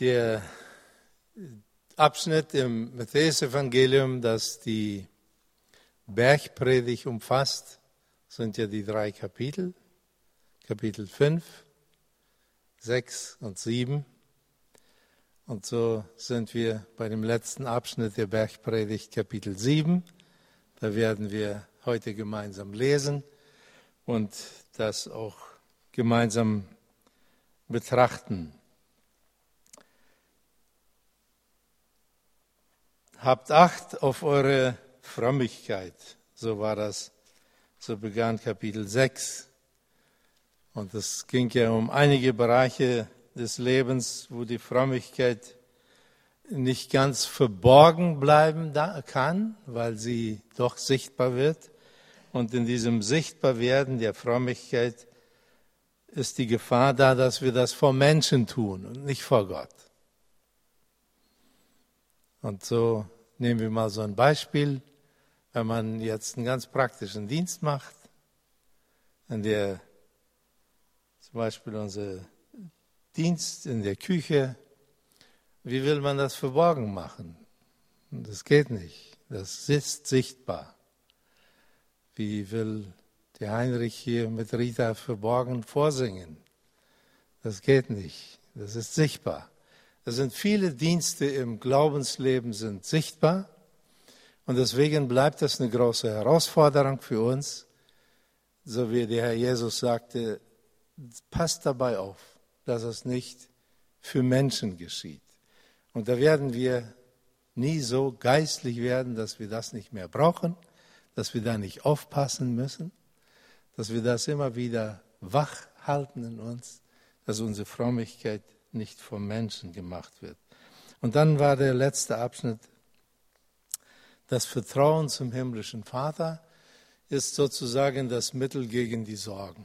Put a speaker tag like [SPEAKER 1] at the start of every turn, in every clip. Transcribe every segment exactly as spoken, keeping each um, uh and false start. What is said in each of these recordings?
[SPEAKER 1] Der Abschnitt im Matthäus-Evangelium, das die Bergpredigt umfasst, sind ja die drei Kapitel, Kapitel fünf, sechs und sieben. Und so sind wir bei dem letzten Abschnitt der Bergpredigt, Kapitel sieben. Da werden wir heute gemeinsam lesen und das auch gemeinsam betrachten. Habt Acht auf eure Frömmigkeit, so war das, so begann Kapitel sechs. Und es ging ja um einige Bereiche des Lebens, wo die Frömmigkeit nicht ganz verborgen bleiben kann, weil sie doch sichtbar wird. Und in diesem Sichtbarwerden der Frömmigkeit ist die Gefahr da, dass wir das vor Menschen tun und nicht vor Gott. Und so nehmen wir mal so ein Beispiel, wenn man jetzt einen ganz praktischen Dienst macht, in der zum Beispiel unser Dienst in der Küche, wie will man das verborgen machen? Das geht nicht, das ist sichtbar. Wie will der Heinrich hier mit Rita verborgen vorsingen? Das geht nicht, das ist sichtbar. Es sind viele Dienste im Glaubensleben sind sichtbar und deswegen bleibt das eine große Herausforderung für uns, so wie der Herr Jesus sagte, passt dabei auf, dass es nicht für Menschen geschieht. Und da werden wir nie so geistlich werden, dass wir das nicht mehr brauchen, dass wir da nicht aufpassen müssen, dass wir das immer wieder wach halten in uns, dass unsere Frömmigkeit nicht vom Menschen gemacht wird. Und dann war der letzte Abschnitt, das Vertrauen zum himmlischen Vater ist sozusagen das Mittel gegen die Sorgen.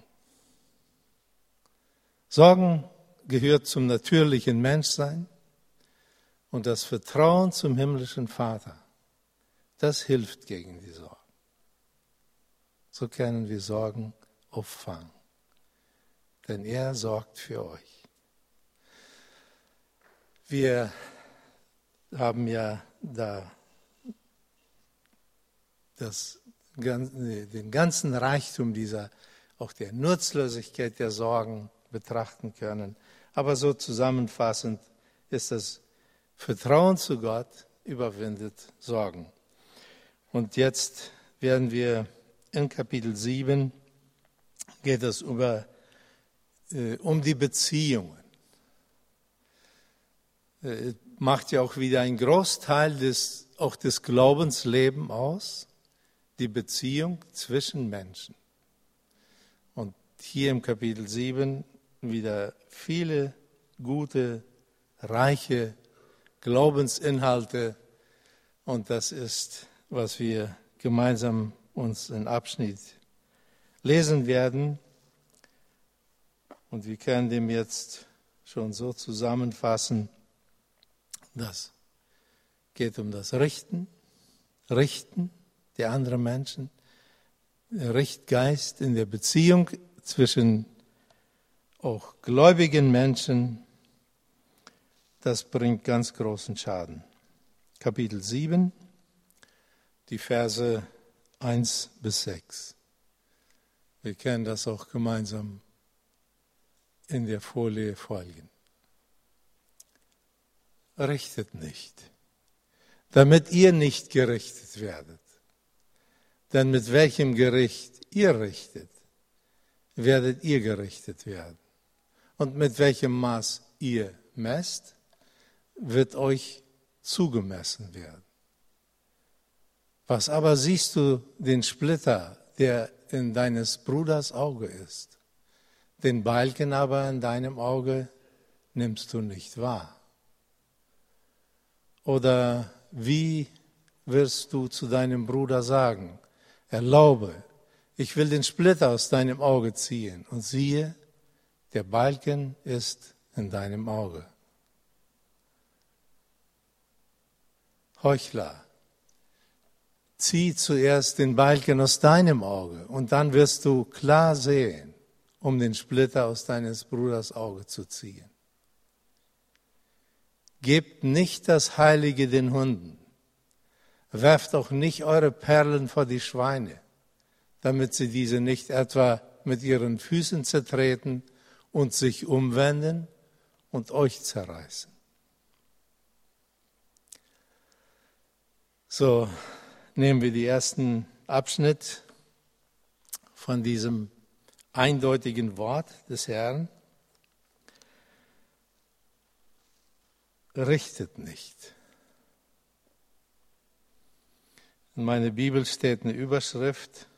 [SPEAKER 1] Sorgen gehört zum natürlichen Menschsein und das Vertrauen zum himmlischen Vater, das hilft gegen die Sorgen. So können wir Sorgen auffangen, denn er sorgt für euch. Wir haben ja da das, den ganzen Reichtum dieser, auch der Nutzlosigkeit der Sorgen betrachten können. Aber so zusammenfassend ist das Vertrauen zu Gott überwindet Sorgen. Und jetzt werden wir in Kapitel sieben, geht es über, äh, um die Beziehungen. Äh, macht ja auch wieder einen Großteil des, auch des Glaubenslebens aus, die Beziehung zwischen Menschen. Und hier im Kapitel sieben wieder viele gute, reiche Glaubensinhalte. Und das ist, was wir gemeinsam uns in Abschnitt lesen werden. Und wir können dem jetzt schon so zusammenfassen, das geht um das Richten, Richten der anderen Menschen, der Richtgeist in der Beziehung zwischen auch gläubigen Menschen, das bringt ganz großen Schaden. Kapitel sieben, die Verse eins bis sechs. Wir können das auch gemeinsam in der Folie folgen. Richtet nicht, damit ihr nicht gerichtet werdet. Denn mit welchem Gericht ihr richtet, werdet ihr gerichtet werden. Und mit welchem Maß ihr messt, wird euch zugemessen werden. Was aber siehst du den Splitter, der in deines Bruders Auge ist? Den Balken aber in deinem Auge nimmst du nicht wahr. Oder wie wirst du zu deinem Bruder sagen, erlaube, ich will den Splitter aus deinem Auge ziehen und siehe, der Balken ist in deinem Auge. Heuchler, zieh zuerst den Balken aus deinem Auge und dann wirst du klar sehen, um den Splitter aus deines Bruders Auge zu ziehen. gebt nicht das Heilige den Hunden. Werft auch nicht eure Perlen vor die Schweine, damit sie diese nicht etwa mit ihren Füßen zertreten und sich umwenden und euch zerreißen. So, nehmen wir den ersten Abschnitt von diesem eindeutigen Wort des Herrn. Richtet nicht. In meiner Bibel steht eine Überschrift: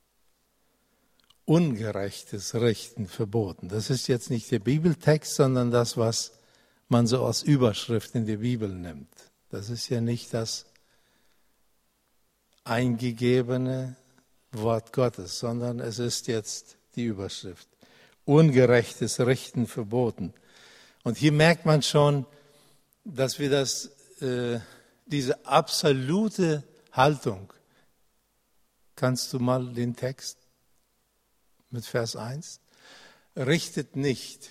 [SPEAKER 1] Ungerechtes Richten verboten. Das ist jetzt nicht der Bibeltext, sondern das, was man so als Überschrift in der Bibel nimmt. Das ist ja nicht das eingegebene Wort Gottes, sondern es ist jetzt die Überschrift. Ungerechtes Richten verboten. Und hier merkt man schon, dass wir das, äh, diese absolute Haltung, kannst du mal den Text mit Vers eins, richtet nicht.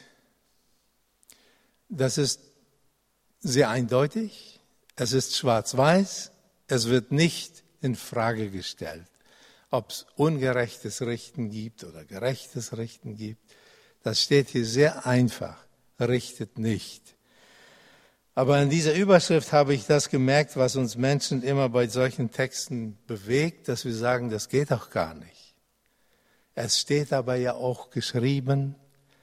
[SPEAKER 1] Das ist sehr eindeutig, es ist schwarz-weiß, es wird nicht in Frage gestellt, ob es ungerechtes Richten gibt oder gerechtes Richten gibt. Das steht hier sehr einfach, richtet nicht. Aber in dieser Überschrift habe ich das gemerkt, was uns Menschen immer bei solchen Texten bewegt, dass wir sagen, das geht doch gar nicht. Es steht aber ja auch geschrieben,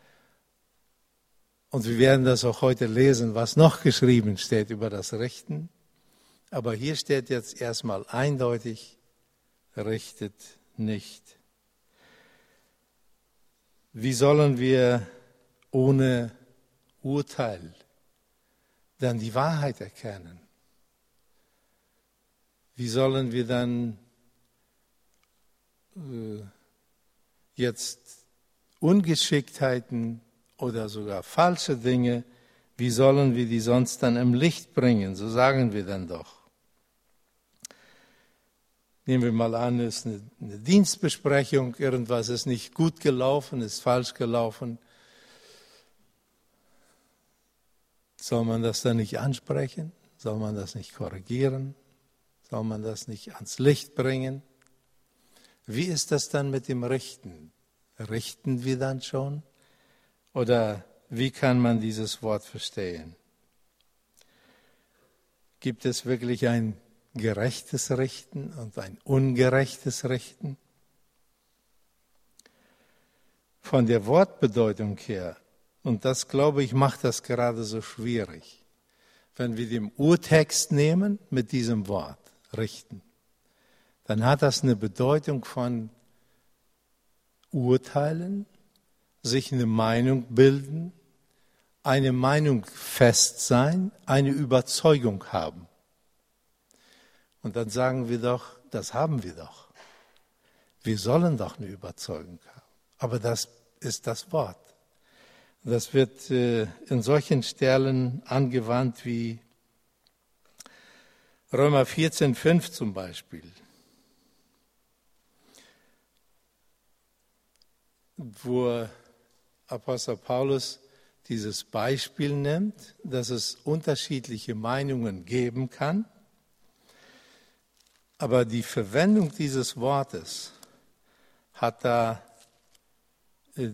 [SPEAKER 1] und wir werden das auch heute lesen, was noch geschrieben steht über das Richten. Aber hier steht jetzt erstmal eindeutig, richtet nicht. Wie sollen wir ohne Urteil dann die Wahrheit erkennen? Wie sollen wir dann äh, jetzt Ungeschicktheiten oder sogar falsche Dinge, wie sollen wir die sonst dann im Licht bringen? So sagen wir dann doch. Nehmen wir mal an, es ist eine, eine Dienstbesprechung, irgendwas ist nicht gut gelaufen, ist falsch gelaufen. Soll man das dann nicht ansprechen? Soll man das nicht korrigieren? Soll man das nicht ans Licht bringen? Wie ist das dann mit dem Richten? Richten wir dann schon? Oder wie kann man dieses Wort verstehen? Gibt es wirklich ein gerechtes Richten und ein ungerechtes Richten? Von der Wortbedeutung her, und das, glaube ich, macht das gerade so schwierig, wenn wir den Urtext nehmen mit diesem Wort, richten, dann hat das eine Bedeutung von urteilen, sich eine Meinung bilden, eine Meinung fest sein, eine Überzeugung haben. Und dann sagen wir doch, das haben wir doch. Wir sollen doch eine Überzeugung haben. Aber das ist das Wort. Das wird äh, in solchen Stellen angewandt wie Römer vierzehn, fünf zum Beispiel. Wo Apostel Paulus dieses Beispiel nimmt, dass es unterschiedliche Meinungen geben kann. Aber die Verwendung dieses Wortes hat da äh,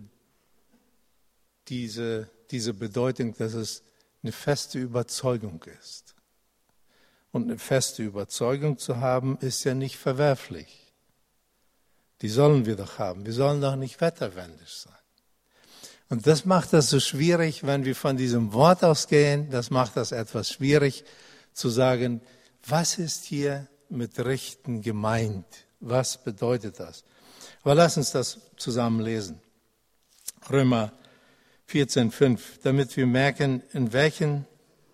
[SPEAKER 1] diese, diese Bedeutung, dass es eine feste Überzeugung ist. Und eine feste Überzeugung zu haben, ist ja nicht verwerflich. Die sollen wir doch haben. Wir sollen doch nicht wetterwendisch sein. Und das macht das so schwierig, wenn wir von diesem Wort ausgehen. Das macht das etwas schwierig zu sagen, was ist hier mit Richten gemeint? Was bedeutet das? Aber lass uns das zusammen lesen. Römer vierzehn, fünf, damit wir merken, in welchem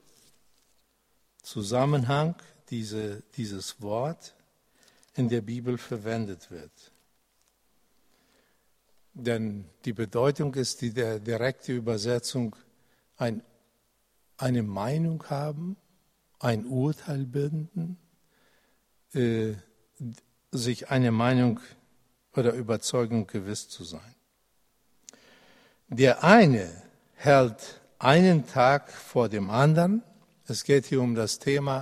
[SPEAKER 1] Zusammenhang diese, dieses Wort in der Bibel verwendet wird. Denn die Bedeutung ist die der direkte Übersetzung, ein, eine Meinung haben, ein Urteil bilden, äh, sich eine Meinung oder Überzeugung gewiss zu sein. Der eine hält einen Tag vor dem anderen, Es geht hier um das Thema,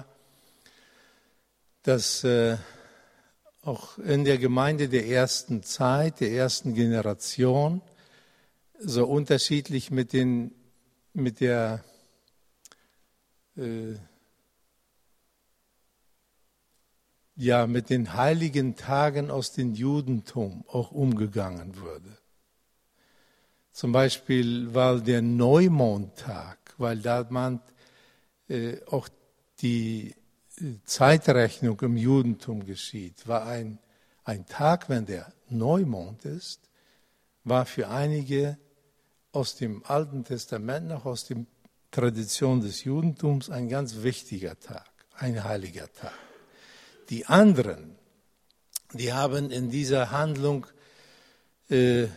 [SPEAKER 1] dass äh, auch in der Gemeinde der ersten Zeit, der ersten Generation, so unterschiedlich mit, den, mit der äh, ja, mit den heiligen Tagen aus dem Judentum auch umgegangen wurde. Zum Beispiel war der Neumondtag, weil da man äh, auch die Zeitrechnung im Judentum geschieht, war ein, ein Tag, wenn der Neumond ist, war für einige aus dem Alten Testament, noch aus der Tradition des Judentums, ein ganz wichtiger Tag, ein heiliger Tag. Die anderen, die haben in dieser Handlung äh,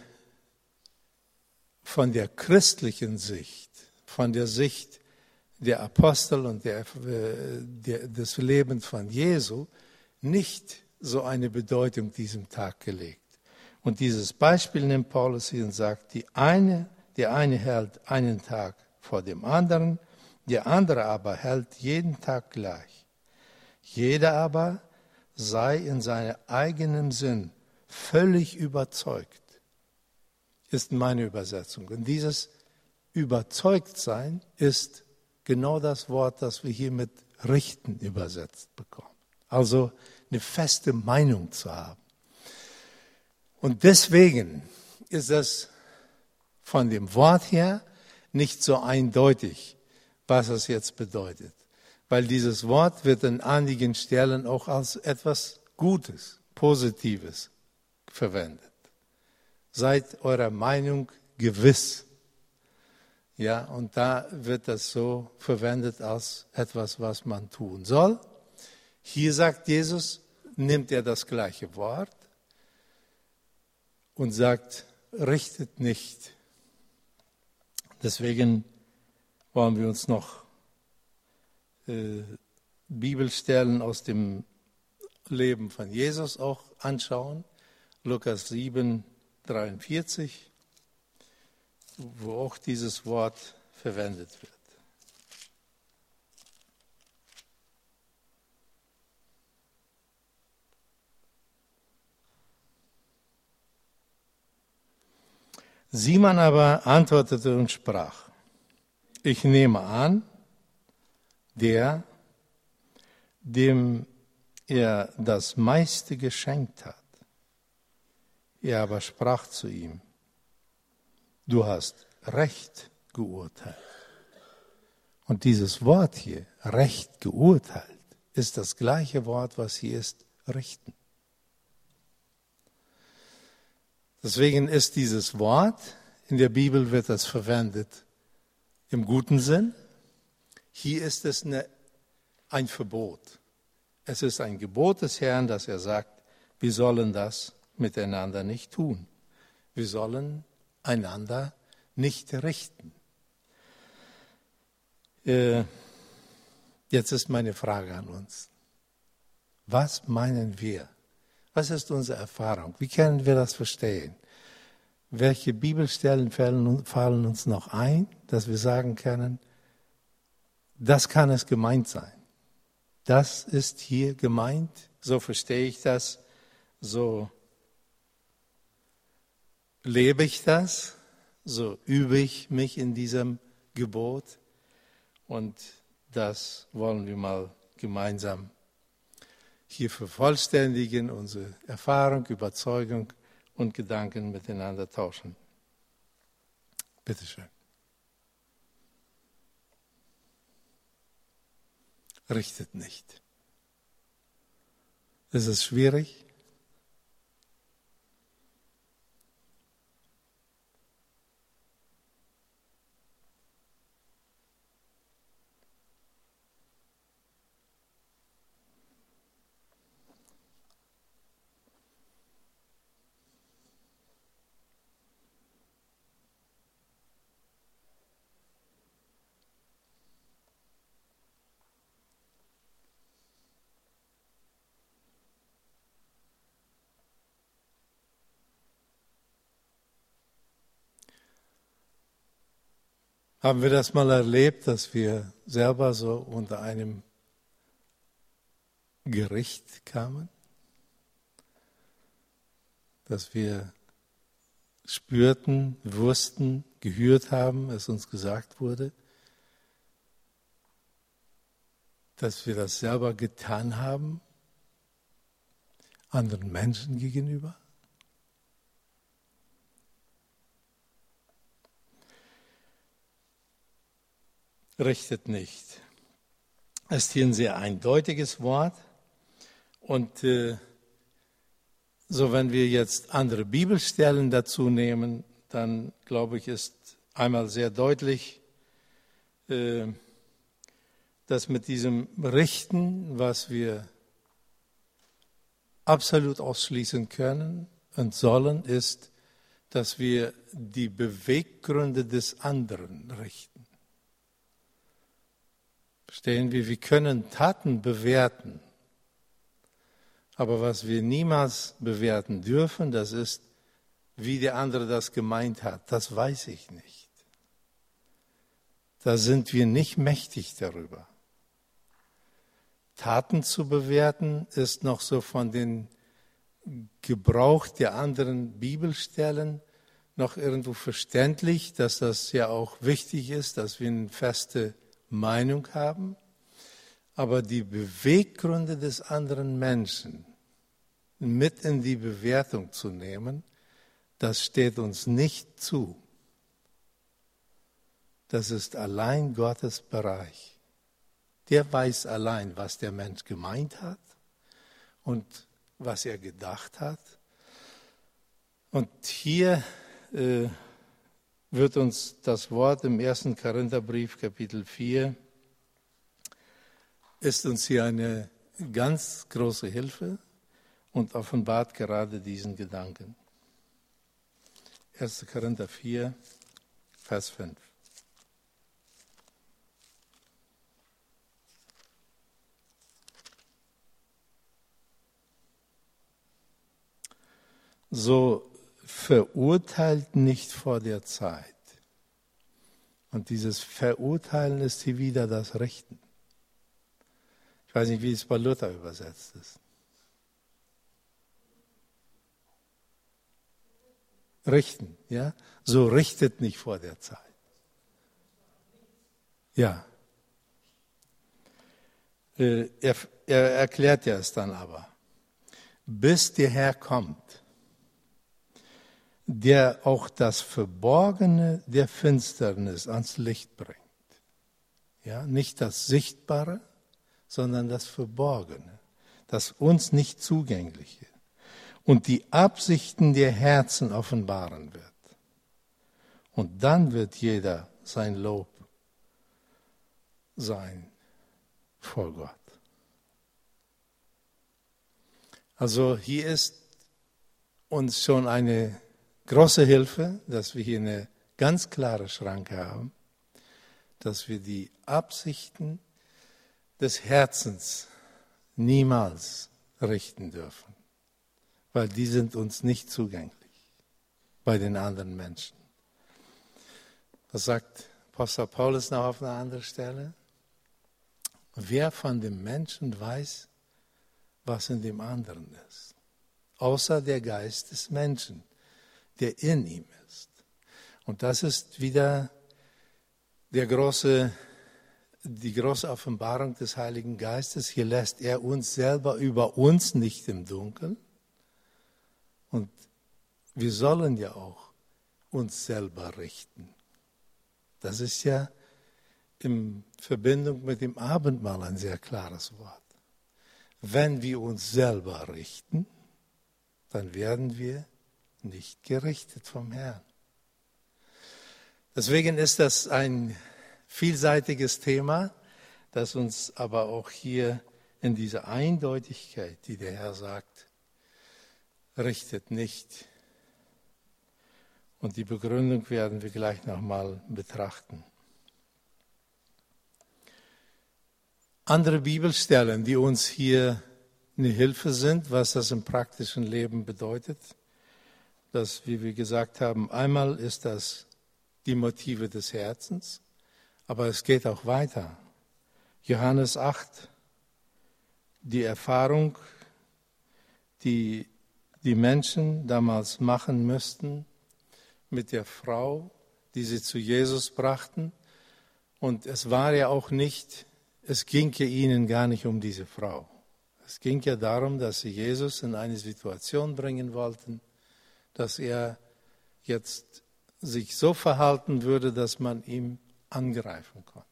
[SPEAKER 1] von der christlichen Sicht, von der Sicht der Apostel und der, äh, der, des Lebens von Jesu, nicht so eine Bedeutung diesem Tag gelegt. Und dieses Beispiel nimmt Paulus hier und sagt, die eine, der eine hält einen Tag vor dem anderen, der andere aber hält jeden Tag gleich. Jeder aber sei in seinem eigenen Sinn völlig überzeugt, ist meine Übersetzung. Und dieses Überzeugtsein ist genau das Wort, das wir hier mit richten übersetzt bekommen. Also eine feste Meinung zu haben. Und deswegen ist es von dem Wort her nicht so eindeutig, was es jetzt bedeutet. Weil dieses Wort wird an einigen Stellen auch als etwas Gutes, Positives verwendet. Seid eurer Meinung gewiss. Ja, und da wird das so verwendet als etwas, was man tun soll. Hier sagt Jesus, nimmt er das gleiche Wort und sagt, richtet nicht. Deswegen wollen wir uns noch äh, Bibelstellen aus dem Leben von Jesus auch anschauen. Lukas sieben, dreiundvierzig, wo auch dieses Wort verwendet wird. Simon aber antwortete und sprach, ich nehme an, der, dem er das meiste geschenkt hat. Er aber sprach zu ihm, du hast recht geurteilt. Und dieses Wort hier, recht geurteilt, ist das gleiche Wort, was hier ist, richten. Deswegen ist dieses Wort, in der Bibel wird das verwendet im guten Sinn. Hier ist es eine, ein Verbot. Es ist ein Gebot des Herrn, dass er sagt, wir sollen das miteinander nicht tun. Wir sollen einander nicht richten. Äh, jetzt ist meine Frage an uns. Was meinen wir? Was ist unsere Erfahrung? Wie können wir das verstehen? Welche Bibelstellen fallen uns noch ein, dass wir sagen können, das kann es gemeint sein. Das ist hier gemeint, so verstehe ich das, so lebe ich das, so übe ich mich in diesem Gebot und das wollen wir mal gemeinsam hier vervollständigen, unsere Erfahrung, Überzeugung und Gedanken miteinander tauschen. Bitte schön. Richtet nicht. Ist es schwierig? Haben wir das mal erlebt, dass wir selber so unter einem Gericht kamen? Dass wir spürten, wussten, gehört haben, es uns gesagt wurde, dass wir das selber getan haben, anderen Menschen gegenüber? Richtet nicht. Es ist hier ein sehr eindeutiges Wort. Und äh, so, wenn wir jetzt andere Bibelstellen dazu nehmen, dann glaube ich, ist einmal sehr deutlich, äh, dass mit diesem Richten, was wir absolut ausschließen können und sollen, ist, dass wir die Beweggründe des anderen richten. Verstehen wir, wir können Taten bewerten, aber was wir niemals bewerten dürfen, das ist, wie der andere das gemeint hat. Das weiß ich nicht. Da sind wir nicht mächtig darüber. Taten zu bewerten ist noch so von den Gebrauch der anderen Bibelstellen noch irgendwo verständlich, dass das ja auch wichtig ist, dass wir eine feste Meinung haben, aber die Beweggründe des anderen Menschen mit in die Bewertung zu nehmen, das steht uns nicht zu. Das ist allein Gottes Bereich. Der weiß allein, was der Mensch gemeint hat und was er gedacht hat. Und hier äh, wird uns das Wort im ersten Korintherbrief, Kapitel vier, ist uns hier eine ganz große Hilfe und offenbart gerade diesen Gedanken. erster Korinther vier, Vers fünf. So verurteilt nicht vor der Zeit. Und dieses Verurteilen ist hier wieder das Richten. Ich weiß nicht, wie es bei Luther übersetzt ist. Richten, ja? So richtet nicht vor der Zeit. Ja. Er, er erklärt ja es dann aber. Bis der Herr kommt, der auch das Verborgene der Finsternis ans Licht bringt. Ja, nicht das Sichtbare, sondern das Verborgene, das uns nicht Zugängliche und die Absichten der Herzen offenbaren wird. Und dann wird jeder sein Lob sein vor Gott. Also hier ist uns schon eine große Hilfe, dass wir hier eine ganz klare Schranke haben, dass wir die Absichten des Herzens niemals richten dürfen, weil die sind uns nicht zugänglich bei den anderen Menschen. Das sagt Apostel Paulus noch auf einer anderen Stelle. Wer von dem Menschen weiß, was in dem anderen ist, außer der Geist des Menschen, der in ihm ist. Und das ist wieder der große, die große Offenbarung des Heiligen Geistes. Hier lässt er uns selber über uns nicht im Dunkeln. Und wir sollen ja auch uns selber richten. Das ist ja in Verbindung mit dem Abendmahl ein sehr klares Wort. Wenn wir uns selber richten, dann werden wir nicht gerichtet vom Herrn. Deswegen ist das ein vielseitiges Thema, das uns aber auch hier in dieser Eindeutigkeit, die der Herr sagt, richtet nicht. Und die Begründung werden wir gleich nochmal betrachten. Andere Bibelstellen, die uns hier eine Hilfe sind, was das im praktischen Leben bedeutet, dass, wie wir gesagt haben, einmal ist das die Motive des Herzens, Aber es geht auch weiter. Johannes acht, die Erfahrung, die die Menschen damals machen müssten mit der Frau, die sie zu Jesus brachten. Und es war ja auch nicht, es ging ja ihnen gar nicht um diese Frau. Es ging ja darum, dass sie Jesus in eine Situation bringen wollten, dass er jetzt sich so verhalten würde, dass man ihm angreifen konnte.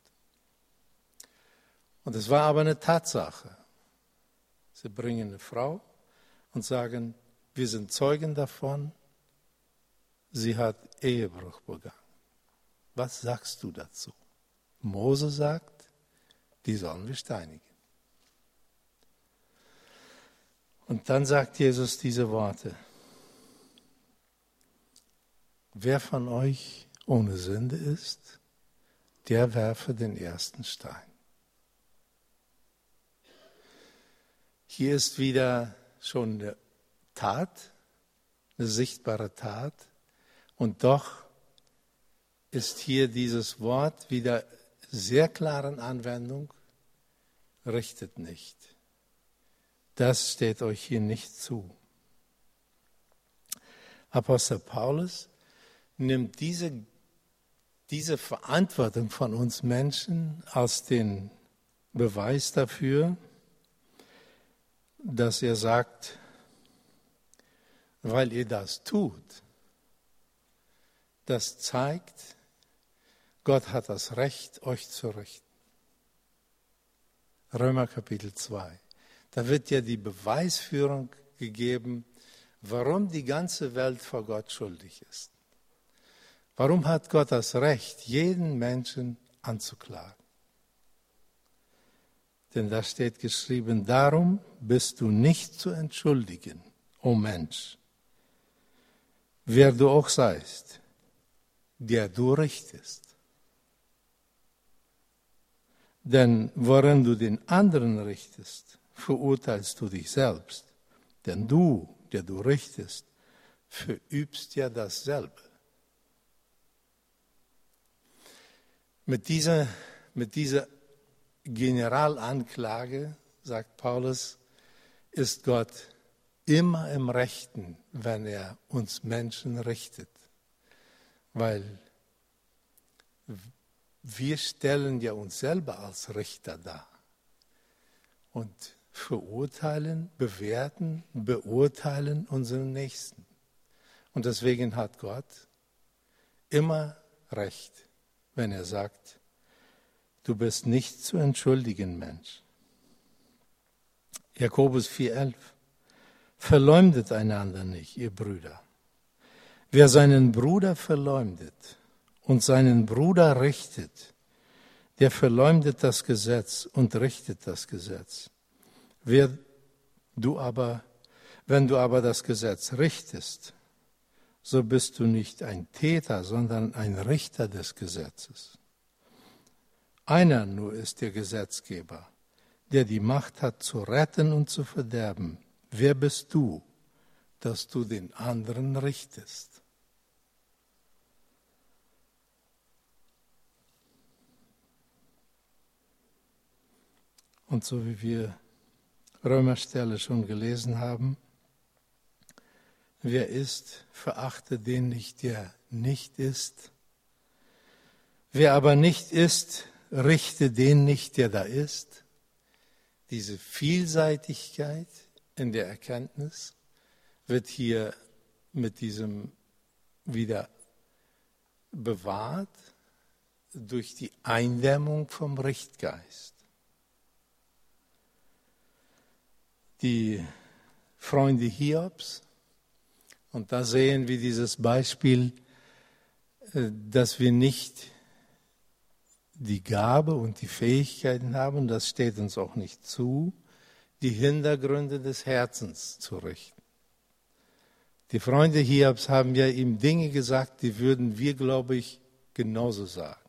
[SPEAKER 1] Und es war aber eine Tatsache. Sie bringen eine Frau und sagen, wir sind Zeugen davon, sie hat Ehebruch begangen. Was sagst du dazu? Mose sagt, die sollen wir steinigen. Und dann sagt Jesus diese Worte. Wer von euch ohne Sünde ist, der werfe den ersten Stein. Hier ist wieder schon eine Tat, eine sichtbare Tat. Und doch ist hier dieses Wort wieder sehr klar in Anwendung. Richtet nicht. Das steht euch hier nicht zu. Apostel Paulus nimmt diese, diese Verantwortung von uns Menschen als den Beweis dafür, dass er sagt, weil ihr das tut, das zeigt, Gott hat das Recht, euch zu richten. Römer Kapitel zwei. Da wird ja die Beweisführung gegeben, warum die ganze Welt vor Gott schuldig ist. Warum hat Gott das Recht, jeden Menschen anzuklagen? Denn da steht geschrieben, darum bist du nicht zu entschuldigen, o Mensch, wer du auch seist, der du richtest. Denn worin du den anderen richtest, verurteilst du dich selbst. Denn du, der du richtest, verübst ja dasselbe. Mit dieser, mit dieser Generalanklage, sagt Paulus, ist Gott immer im Rechten, wenn er uns Menschen richtet. Weil wir stellen ja uns selber als Richter dar und verurteilen, bewerten, beurteilen unseren Nächsten. Und deswegen hat Gott immer Recht, wenn er sagt, du bist nicht zu entschuldigen, Mensch. Jakobus vier elf. Verleumdet einander nicht, ihr Brüder. Wer seinen Bruder verleumdet und seinen Bruder richtet, der verleumdet das Gesetz und richtet das Gesetz. Wer du aber, wenn du aber das Gesetz richtest, so bist du nicht ein Täter, sondern ein Richter des Gesetzes. Einer nur ist der Gesetzgeber, der die Macht hat zu retten und zu verderben. Wer bist du, dass du den anderen richtest? Und so wie wir Römerstelle schon gelesen haben, wer ist, verachte den nicht, der nicht ist. Wer aber nicht ist, richte den nicht, der da ist. Diese Vielseitigkeit in der Erkenntnis wird hier mit diesem wieder bewahrt durch die Eindämmung vom Richtgeist. Die Freunde Hiobs, und da sehen wir dieses Beispiel, dass wir nicht die Gabe und die Fähigkeiten haben, das steht uns auch nicht zu, die Hintergründe des Herzens zu richten. Die Freunde Hiobs haben ja ihm Dinge gesagt, die würden wir, glaube ich, genauso sagen.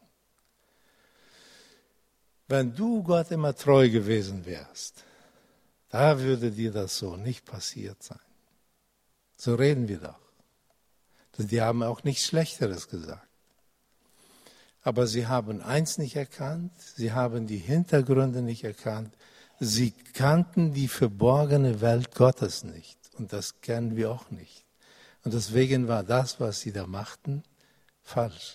[SPEAKER 1] Wenn du Gott immer treu gewesen wärst, da würde dir das so nicht passiert sein. So reden wir doch. Die haben auch nichts Schlechteres gesagt. Aber sie haben eins nicht erkannt, sie haben die Hintergründe nicht erkannt, sie kannten die verborgene Welt Gottes nicht. Und das kennen wir auch nicht. Und deswegen war das, was sie da machten, falsch.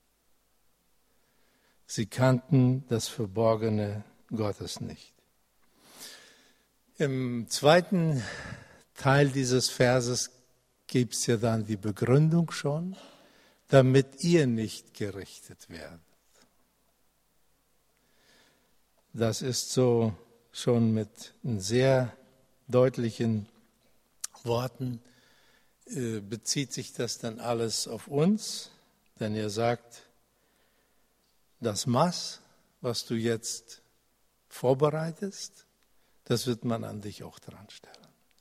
[SPEAKER 1] Sie kannten das Verborgene Gottes nicht. Im zweiten Teil dieses Verses gibt es ja dann die Begründung schon, damit ihr nicht gerichtet werdet. Das ist so schon mit sehr deutlichen Worten, äh, bezieht sich das dann alles auf uns, denn er sagt, das Maß, was du jetzt vorbereitest, das wird man an dich auch dran stellen.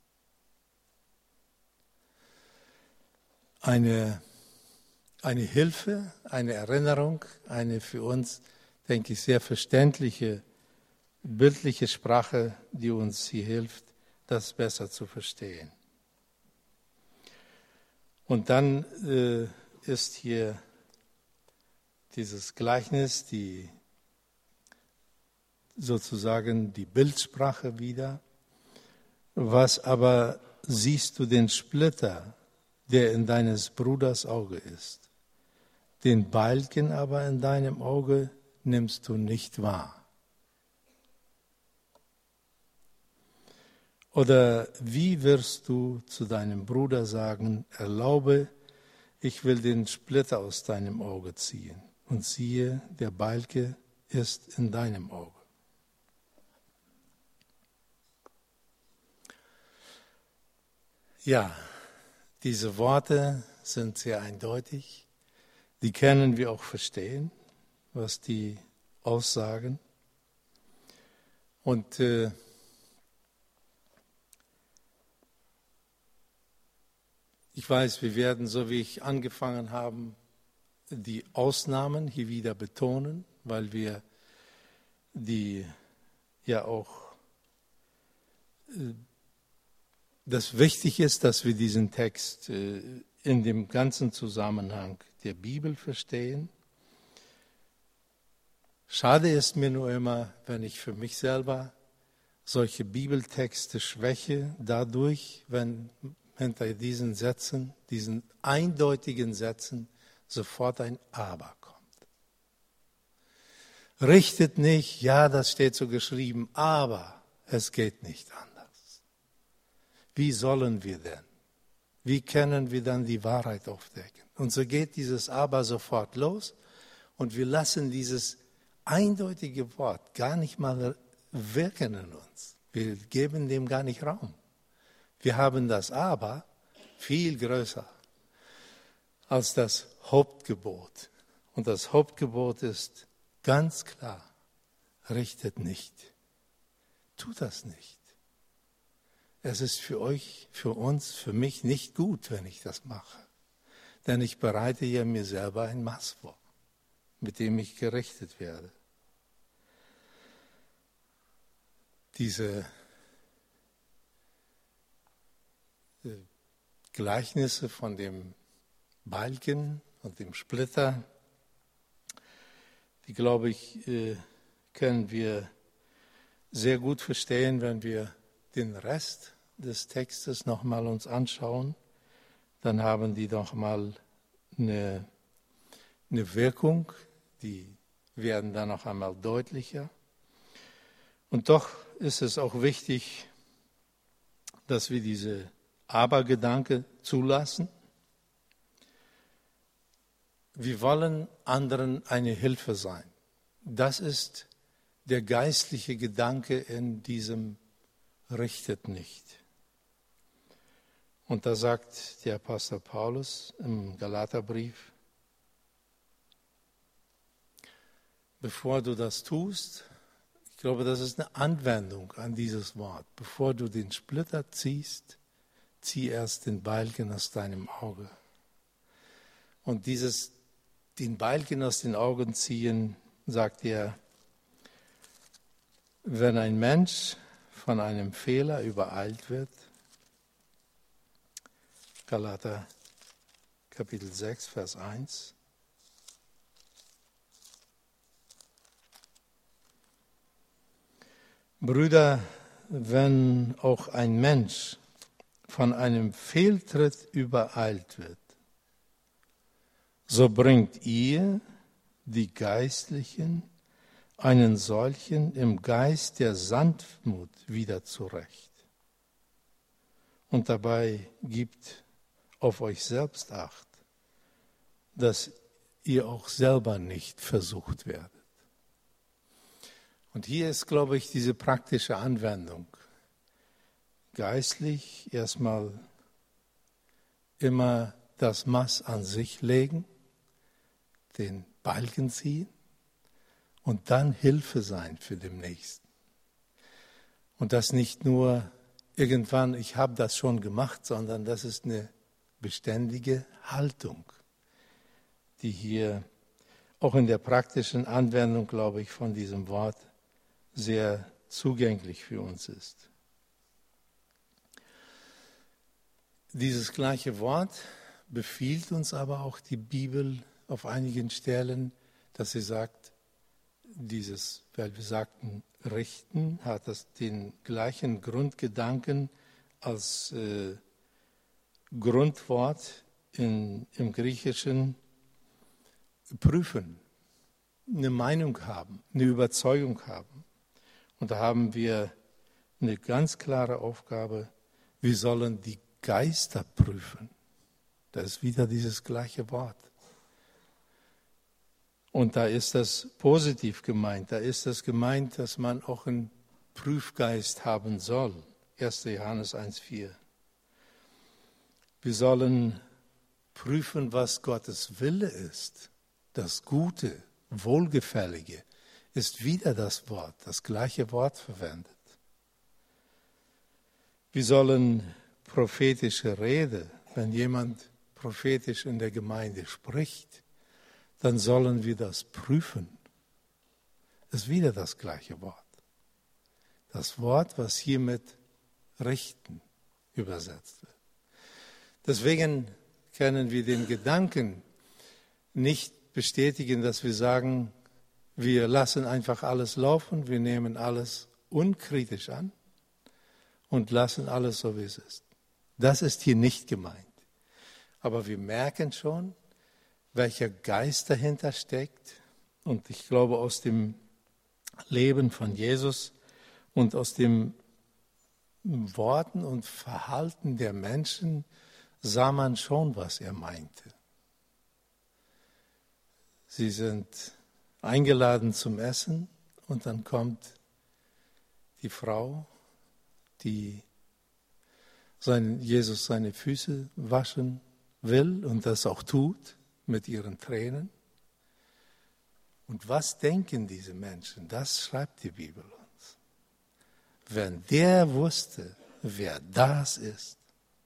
[SPEAKER 1] Eine, eine Hilfe, eine Erinnerung, eine für uns, denke ich, sehr verständliche, bildliche Sprache, die uns hier hilft, das besser zu verstehen. Und dann äh, ist hier dieses Gleichnis, die sozusagen die Bildsprache wieder. Was aber siehst du den Splitter, der in deines Bruders Auge ist? Den Balken aber in deinem Auge nimmst du nicht wahr. Oder wie wirst du zu deinem Bruder sagen, erlaube, ich will den Splitter aus deinem Auge ziehen, und siehe, der Balke ist in deinem Auge. Ja, diese Worte sind sehr eindeutig. Die können wir auch verstehen, was die aussagen. Und äh, ich weiß, wir werden, so wie ich angefangen habe, die Ausnahmen hier wieder betonen, weil wir die ja auch äh, das wichtig ist, dass wir diesen Text äh, in dem ganzen Zusammenhang der Bibel verstehen. Schade ist mir nur immer, wenn ich für mich selber solche Bibeltexte schwäche, dadurch, wenn hinter diesen Sätzen, diesen eindeutigen Sätzen, sofort ein Aber kommt. Richtet nicht, ja, das steht so geschrieben, aber es geht nicht anders. Wie sollen wir denn? Wie können wir dann die Wahrheit aufdecken? Und so geht dieses Aber sofort los und wir lassen dieses eindeutige Wort gar nicht mal wirken in uns. Wir geben dem gar nicht Raum. Wir haben das Aber viel größer als das Hauptgebot. Und das Hauptgebot ist ganz klar, richtet nicht. Tut das nicht. Es ist für euch, für uns, für mich nicht gut, wenn ich das mache. Denn ich bereite ja mir selber ein Maß vor, mit dem ich gerichtet werde. Diese Gleichnisse von dem Balken und dem Splitter, die, glaube ich, können wir sehr gut verstehen, wenn wir den Rest des Textes nochmal uns anschauen. Dann haben die nochmal eine, eine Wirkung, die werden dann noch einmal deutlicher. Und doch ist es auch wichtig, dass wir diese Aber-Gedanke zulassen. Wir wollen anderen eine Hilfe sein. Das ist der geistliche Gedanke in diesem richtet nicht. Und da sagt der Apostel Paulus im Galaterbrief, bevor du das tust, ich glaube, das ist eine Anwendung an dieses Wort, bevor du den Splitter ziehst, zieh erst den Balken aus deinem Auge. Und dieses, den Balken aus den Augen ziehen, sagt er, wenn ein Mensch von einem Fehler übereilt wird, Galater Kapitel sechs, Vers eins, Brüder, wenn auch ein Mensch von einem Fehltritt übereilt wird, so bringt ihr, die Geistlichen, einen solchen im Geist der Sanftmut wieder zurecht. Und dabei gibt auf euch selbst Acht, dass ihr auch selber nicht versucht werdet. Und hier ist, glaube ich, diese praktische Anwendung. Geistlich erstmal immer das Maß an sich legen, den Balken ziehen und dann Hilfe sein für den Nächsten. Und das nicht nur irgendwann, ich habe das schon gemacht, sondern das ist eine beständige Haltung, die hier auch in der praktischen Anwendung, glaube ich, von diesem Wort sehr zugänglich für uns ist. Dieses gleiche Wort befiehlt uns aber auch die Bibel auf einigen Stellen, dass sie sagt, dieses, weil wir sagten, richten, hat das den gleichen Grundgedanken als äh, Grundwort in, im Griechischen prüfen, eine Meinung haben, eine Überzeugung haben. Und da haben wir eine ganz klare Aufgabe, wir sollen die Geister prüfen. Das ist wieder dieses gleiche Wort. Und da ist das positiv gemeint. Da ist das gemeint, dass man auch einen Prüfgeist haben soll. erster Johannes eins vier. Wir sollen prüfen, was Gottes Wille ist. Das Gute, Wohlgefällige ist wieder das Wort, das gleiche Wort verwendet. Wir sollen prophetische Rede, wenn jemand prophetisch in der Gemeinde spricht, dann sollen wir das prüfen. Das ist wieder das gleiche Wort. Das Wort, was hier mit richten übersetzt wird. Deswegen können wir den Gedanken nicht bestätigen, dass wir sagen, wir lassen einfach alles laufen, wir nehmen alles unkritisch an und lassen alles so, wie es ist. Das ist hier nicht gemeint. Aber wir merken schon, welcher Geist dahinter steckt. Und ich glaube, aus dem Leben von Jesus und aus den Worten und Verhalten der Menschen sah man schon, was er meinte. Sie sind eingeladen zum Essen und dann kommt die Frau, die sein, Jesus seine Füße waschen will und das auch tut mit ihren Tränen. Und was denken diese Menschen? Das schreibt die Bibel uns. Wenn der wusste, wer das ist,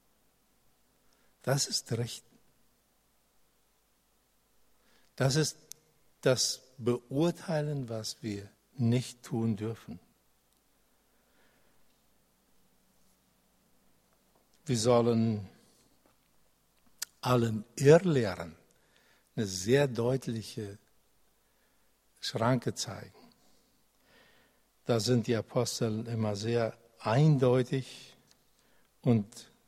[SPEAKER 1] das ist Richten. Das ist das Beurteilen, was wir nicht tun dürfen. Wir sollen allen Irrlehren eine sehr deutliche Schranke zeigen. Da sind die Apostel immer sehr eindeutig und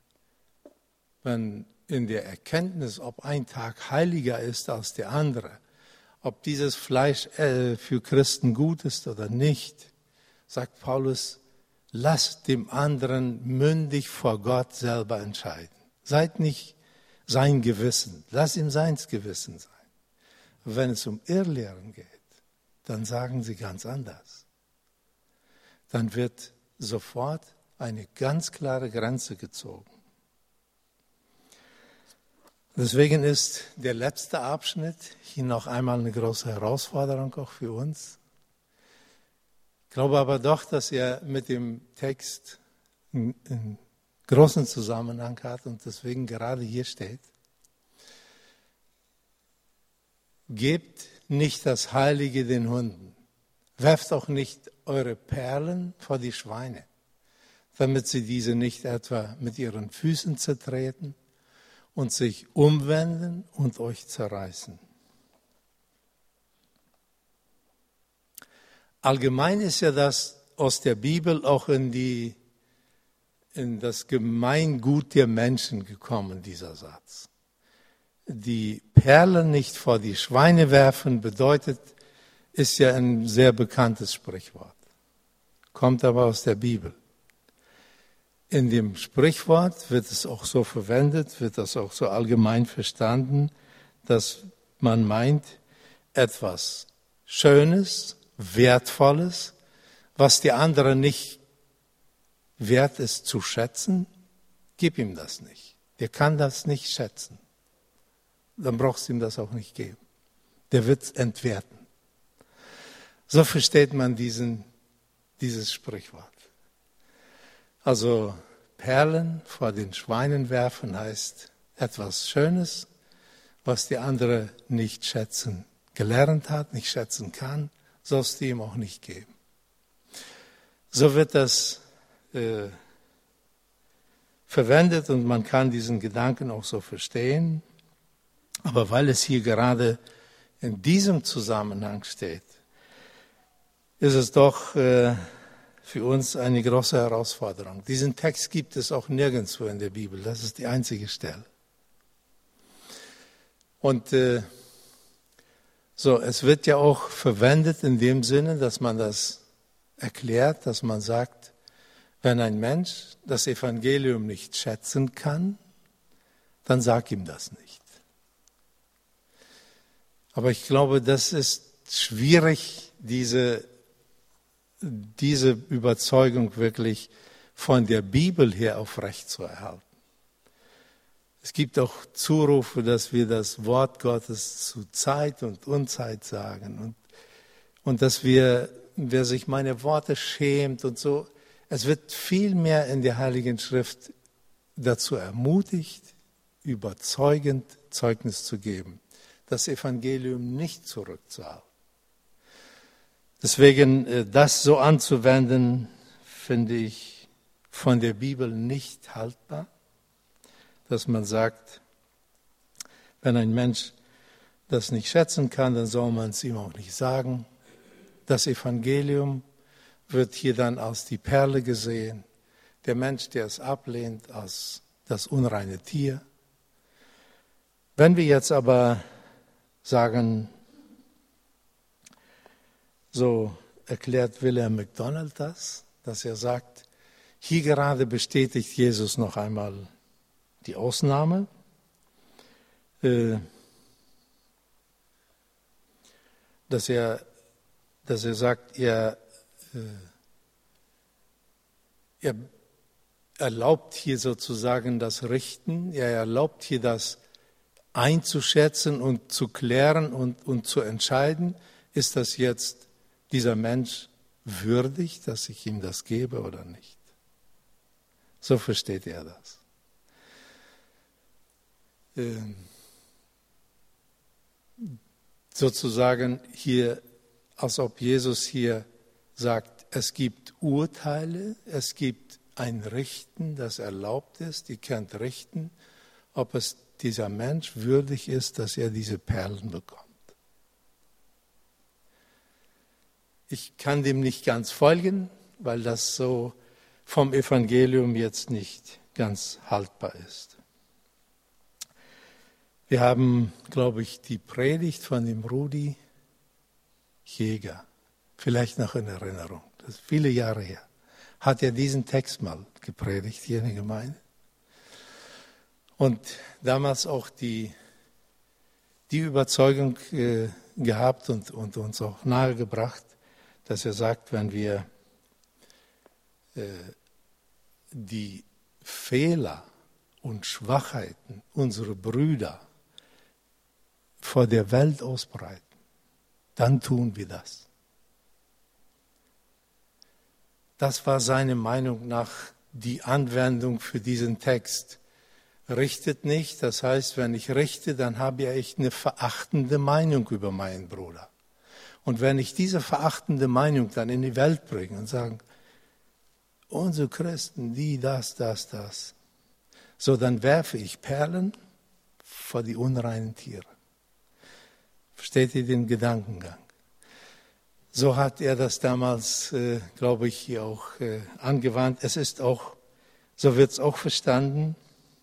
[SPEAKER 1] wenn in der Erkenntnis, ob ein Tag heiliger ist als der andere, ob dieses Fleisch äh, für Christen gut ist oder nicht, sagt Paulus, lasst dem anderen mündig vor Gott selber entscheiden. Seid nicht sein Gewissen, lasst ihm seins Gewissen sein. Wenn es um Irrlehren geht, dann sagen sie ganz anders. Dann wird sofort eine ganz klare Grenze gezogen. Deswegen ist der letzte Abschnitt hier noch einmal eine große Herausforderung auch für uns. Ich glaube aber doch, dass er mit dem Text einen, einen großen Zusammenhang hat und deswegen gerade hier steht. Gebt nicht das Heilige den Hunden. Werft auch nicht eure Perlen vor die Schweine, damit sie diese nicht etwa mit ihren Füßen zertreten und sich umwenden und euch zerreißen. Allgemein ist ja das aus der Bibel auch in, die, in das Gemeingut der Menschen gekommen, dieser Satz. Die Perlen nicht vor die Schweine werfen bedeutet, ist ja ein sehr bekanntes Sprichwort. Kommt aber aus der Bibel. In dem Sprichwort wird es auch so verwendet, wird das auch so allgemein verstanden, dass man meint, etwas Schönes, Wertvolles, was die andere nicht wert ist zu schätzen, gib ihm das nicht. Der kann das nicht schätzen. Dann brauchst du ihm das auch nicht geben. Der wird es entwerten. So versteht man diesen, dieses Sprichwort. Also Perlen vor den Schweinen werfen heißt etwas Schönes, was die andere nicht schätzen gelernt hat, nicht schätzen kann, sollst du ihm auch nicht geben. So wird das äh, verwendet und man kann diesen Gedanken auch so verstehen. Aber weil es hier gerade in diesem Zusammenhang steht, ist es doch äh, für uns eine große Herausforderung. Diesen Text gibt es auch nirgendwo in der Bibel. Das ist die einzige Stelle. Und äh, so, es wird ja auch verwendet in dem Sinne, dass man das erklärt, dass man sagt, wenn ein Mensch das Evangelium nicht schätzen kann, dann sag ihm das nicht. Aber ich glaube, das ist schwierig, diese, diese Überzeugung wirklich von der Bibel her aufrechtzuerhalten. Es gibt auch Zurufe, dass wir das Wort Gottes zu Zeit und Unzeit sagen und, und dass wir, wer sich meine Worte schämt und so, es wird viel mehr in der Heiligen Schrift dazu ermutigt, überzeugend Zeugnis zu geben, das Evangelium nicht zurückzuhalten. Deswegen das so anzuwenden, finde ich von der Bibel nicht haltbar, dass man sagt, wenn ein Mensch das nicht schätzen kann, dann soll man es ihm auch nicht sagen. Das Evangelium wird hier dann als die Perle gesehen, der Mensch, der es ablehnt, als das unreine Tier. Wenn wir jetzt aber sagen, so erklärt William MacDonald das, dass er sagt, hier gerade bestätigt Jesus noch einmal die Ausnahme. Dass er, dass er sagt, er, er erlaubt hier sozusagen das Richten, er erlaubt hier das einzuschätzen und zu klären und, und zu entscheiden, ist das jetzt dieser Mensch würdig, dass ich ihm das gebe oder nicht. So versteht er das. Ähm, sozusagen hier, als ob Jesus hier sagt, es gibt Urteile, es gibt ein Richten, das erlaubt ist, ihr könnt richten, ob es dieser Mensch würdig ist, dass er diese Perlen bekommt. Ich kann dem nicht ganz folgen, weil das so vom Evangelium jetzt nicht ganz haltbar ist. Wir haben, glaube ich, die Predigt von dem Rudi Jäger, vielleicht noch in Erinnerung, das ist viele Jahre her, hat er diesen Text mal gepredigt hier in der Gemeinde. Und damals auch die, die Überzeugung äh, gehabt und, und uns auch nahegebracht, dass er sagt, wenn wir äh, die Fehler und Schwachheiten unserer Brüder vor der Welt ausbreiten, dann tun wir das. Das war seiner Meinung nach die Anwendung für diesen Text. Richtet nicht, das heißt, wenn ich richte, dann habe ich eine verachtende Meinung über meinen Bruder. Und wenn ich diese verachtende Meinung dann in die Welt bringe und sage, unsere Christen, die, das, das, das, so dann werfe ich Perlen vor die unreinen Tiere. Versteht ihr den Gedankengang? So hat er das damals, äh, glaube ich, hier auch äh, angewandt. Es ist auch, so wird es auch verstanden.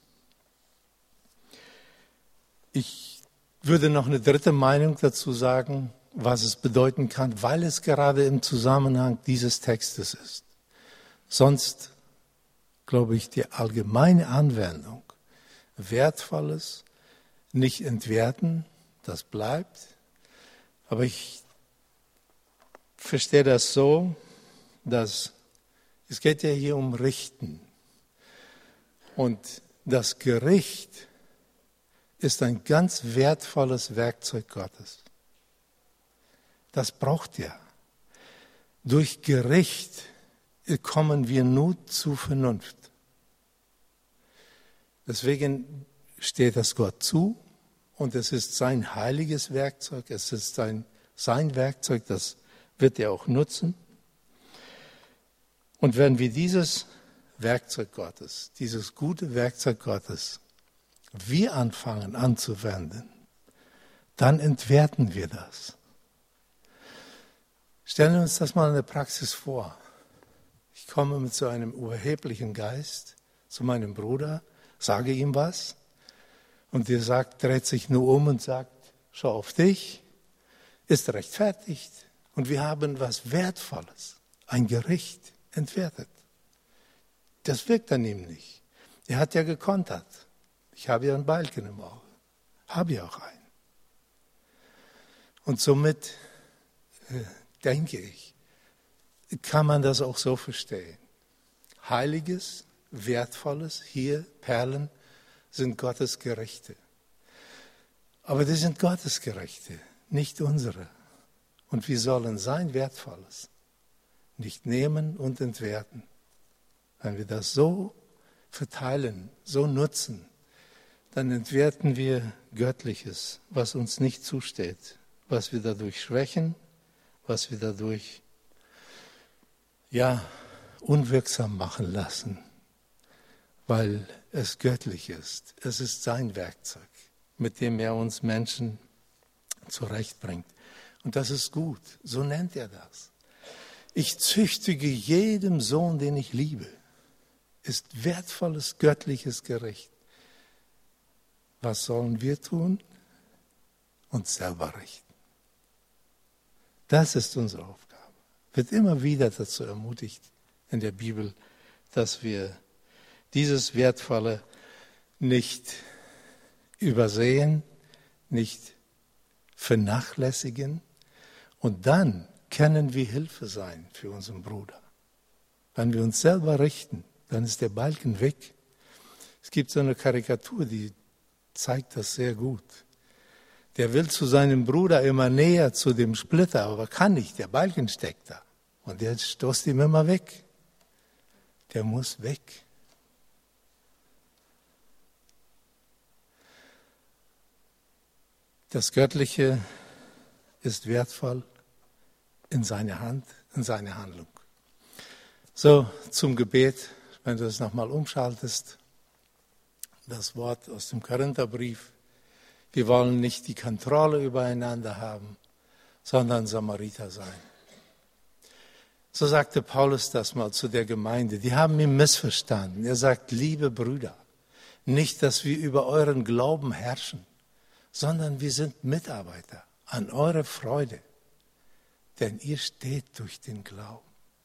[SPEAKER 1] Ich würde noch eine dritte Meinung dazu sagen, was es bedeuten kann, weil es gerade im Zusammenhang dieses Textes ist. Sonst, glaube ich, die allgemeine Anwendung, Wertvolles, nicht entwerten, das bleibt. Aber ich verstehe das so, dass es geht ja hier um Richten. Und das Gericht ist ein ganz wertvolles Werkzeug Gottes. Das braucht er. Durch Gericht kommen wir nur zu Vernunft. Deswegen steht das Gott zu und es ist sein heiliges Werkzeug, es ist sein, sein Werkzeug, das wird er auch nutzen. Und wenn wir dieses Werkzeug Gottes, dieses gute Werkzeug Gottes, wir anfangen anzuwenden, dann entwerten wir das. Stellen wir uns das mal in der Praxis vor. Ich komme mit so einem überheblichen Geist zu meinem Bruder, sage ihm was und der sagt, dreht sich nur um und sagt, schau auf dich, ist rechtfertigt und wir haben was Wertvolles, ein Gericht entwertet. Das wirkt an ihm nicht. Er hat ja gekontert. Ich habe ja einen Balken im Auge, habe ja auch einen. Und somit äh, denke ich, kann man das auch so verstehen. Heiliges, Wertvolles, hier Perlen, sind Gottes Gerichte. Aber die sind Gottes Gerichte, nicht unsere. Und wir sollen sein Wertvolles nicht nehmen und entwerten. Wenn wir das so verteilen, so nutzen, dann entwerten wir Göttliches, was uns nicht zusteht, was wir dadurch schwächen, was wir dadurch ja, unwirksam machen lassen, weil es göttlich ist. Es ist sein Werkzeug, mit dem er uns Menschen zurechtbringt. Und das ist gut, so nennt er das. Ich züchtige jedem Sohn, den ich liebe, ist wertvolles, göttliches Gericht. Was sollen wir tun? Uns selber richten. Das ist unsere Aufgabe. Wird immer wieder dazu ermutigt in der Bibel, dass wir dieses Wertvolle nicht übersehen, nicht vernachlässigen. Und dann können wir Hilfe sein für unseren Bruder. Wenn wir uns selber richten, dann ist der Balken weg. Es gibt so eine Karikatur, die zeigt das sehr gut. Der will zu seinem Bruder immer näher zu dem Splitter, aber kann nicht, der Balken steckt da. Und der stoßt ihm immer weg. Der muss weg. Das Göttliche ist wertvoll in seiner Hand, in seiner Handlung. So, zum Gebet, wenn du es nochmal umschaltest, das Wort aus dem Korintherbrief. Wir wollen nicht die Kontrolle übereinander haben, sondern Samariter sein. So sagte Paulus das mal zu der Gemeinde. Die haben ihn missverstanden. Er sagt, liebe Brüder, nicht, dass wir über euren Glauben herrschen, sondern wir sind Mitarbeiter an eurer Freude, denn ihr steht durch den Glauben.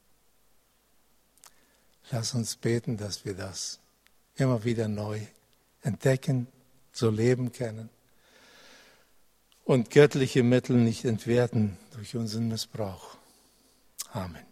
[SPEAKER 1] Lass uns beten, dass wir das immer wieder neu entdecken, so leben können und göttliche Mittel nicht entwerten durch unseren Missbrauch. Amen.